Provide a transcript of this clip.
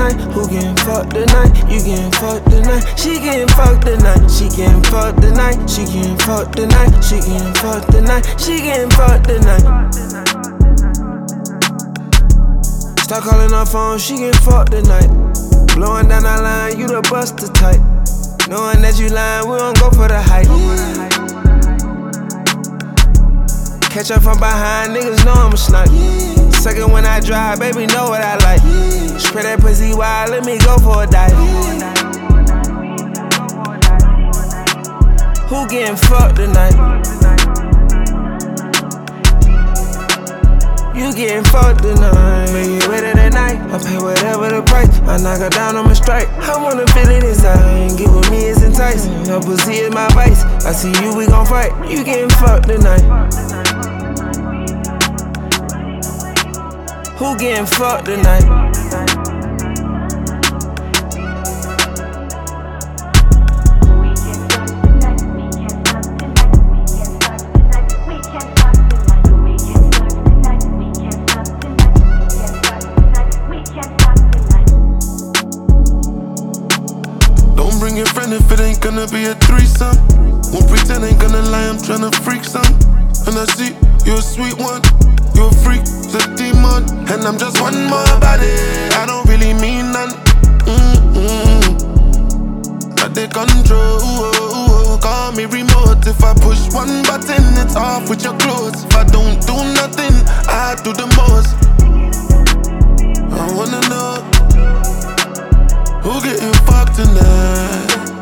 tonight? Who getting fucked tonight? You getting fucked tonight? She getting fucked tonight. She getting fucked tonight. She getting fucked tonight. She getting fucked tonight. She getting fucked tonight. Start calling her phone, she get fucked tonight. Blowing down our line, you the buster type. Knowing that you lying, we don't go for the hype. Catch up from behind, niggas know I'm a snipe. Second when I drive, baby know what I like. Spread that pussy wide, let me go for a dive. Who getting fucked tonight? You getting fucked tonight. Make it better than night. I pay whatever the price. I knock her down, I'ma strike. I wanna feel it inside. Get with me, it's enticing. Your pussy is my vice. I see you, we gon' fight. You getting fucked tonight. Who getting fucked tonight? Bring your friend if it ain't gonna be a threesome. Won't pretend ain't gonna lie, I'm tryna freak some. And I see you a sweet one, you a freak, the demon. And I'm just one more body, I don't really mean none. I take control, call me remote. If I push one button, it's off with your clothes. If I don't do nothing, I do the most. I wanna know who getting fucked tonight?